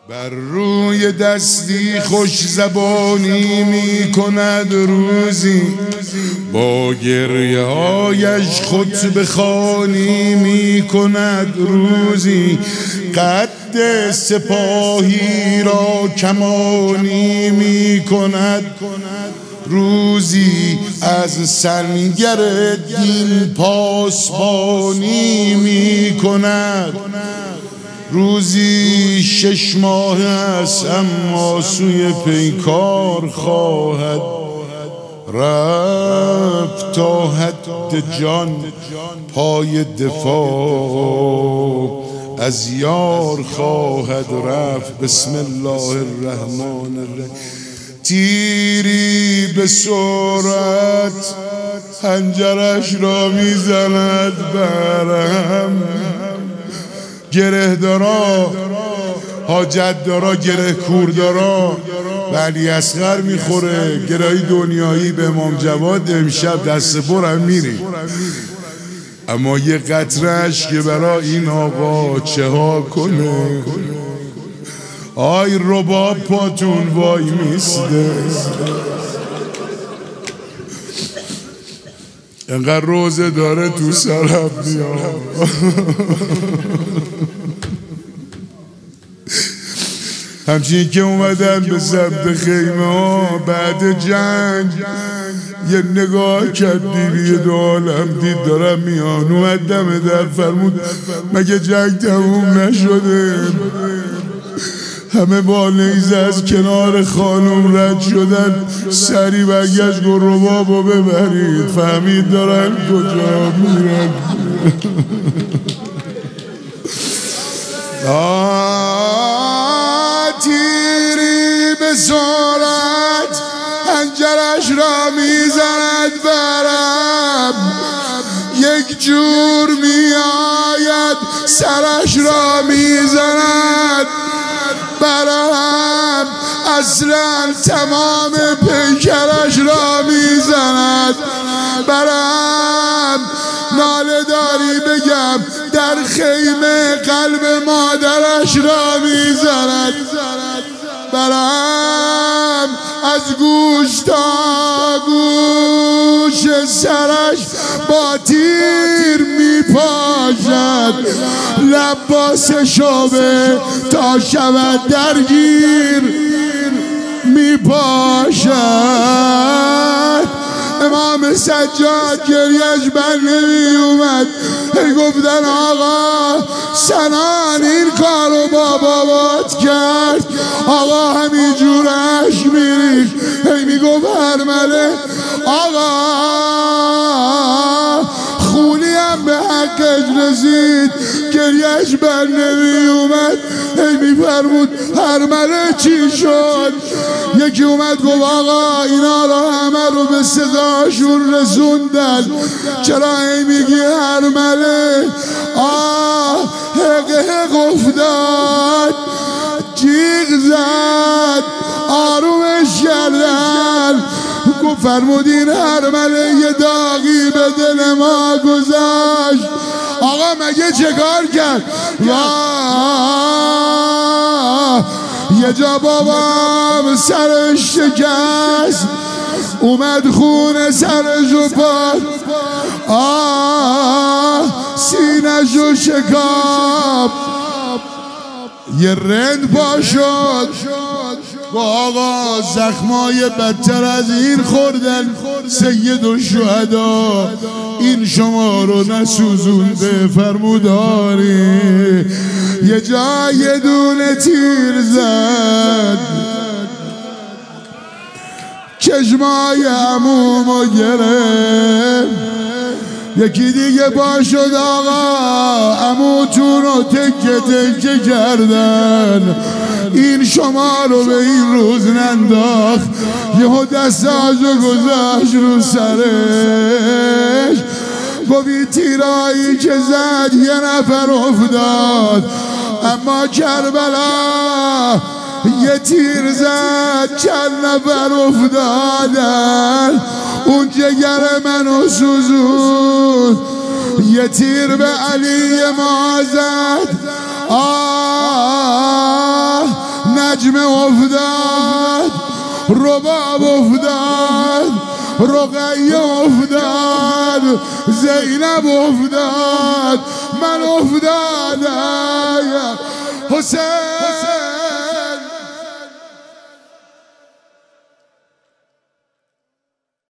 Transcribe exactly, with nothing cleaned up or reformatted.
بر روی دستی خوش زبانی می کند روزی، با گریه هایش خطبه خوانی می کند روزی، قد سپاهی را کمانی می کند روزی، از سنگر دین پاسبانی می کند روزی. شش ماه است اما سوی پیکار خواهد رفت، تا حد جان پای دفاع از یار خواهد رفت. بسم الله الرحمن الرحیم. تیری به سرعت حنجرش را میزند برم، گره دارا حاجت دارا گره کور دارا و علی اصغر میخوره گرهی دنیایی به امام جواد امشب دست برم میری، اما یه قطرهش که برای این آقا چه ها کنه. آی رباب پاتون وای میسته، انقدر روزه داره تو سرم میاد. همچنین که اومدن به سمت خیمه ها بعد جنگ، یه نگاه کرد دیوی دو عالم دید دارم میان، اومد دم در فرمود مگه جنگ تموم نشده؟ همه با نیزه از کنار خانم رد شدن، سری برگشت گفت ربابو ببرید، فهمید دارن کجا میرن. تیری به سرعت حنجرش را میزند برم، یک جور میآید سرش را میزند برم، اصلا تمام پیکرش را میزند برم. ناله داری بگم در خیمه قلب مادرش را میزند برم، از گوش تا گوش سرش با تیر میپاشد، لباس شعبه تا شود درگیر میپاشد. امام سجاد گریش بر نمی اومد، هی گفتن آقا سنان این کارو با بابات کرد، آقا همینجور عشق میریخت، هی میگفت هرمله آقا خونی هم به حقش رسید، گریش بر نمی اومد، هی میفرمود هرمله چی شد؟ یکی اومد گفت آقا اینا رو همه رو به صداشون رسوندن، چرا هی میگی هرمله؟ آه حق حق افتاد، جیغ زد، آرومش کردن، گفت فرمودین هرمله یه داغی به دل ما گذاشت. آقا مگه چه کار کرد؟ واه یه جا بابام سرش شکست، اومد خون سرشو پاس، آه سینشو شکاف، یه رند پا شد. با آقا زخمای بدتر از این خوردن سید الشهدا، این شما رو نسوزونده فرموداری. یه جا یه دونه تیر زد، چشمای عمومو گرفت، یکی دیگه با شد آقا عموتون رو تکه تکه کردن، این شما رو به این روز ننداخت، یهو دستاشو گذاشت رو سرش، گفت تیرایی که زد یه نفر افتاد، اما کربلا یه تیر زد چند نفر افتادن، اون جگر منو سوزون، یه تیر به علی ما زد، آه نجم افتاد، رباب افتاد، رقیه افتاد، زینب افتاد، من افتادم حسین.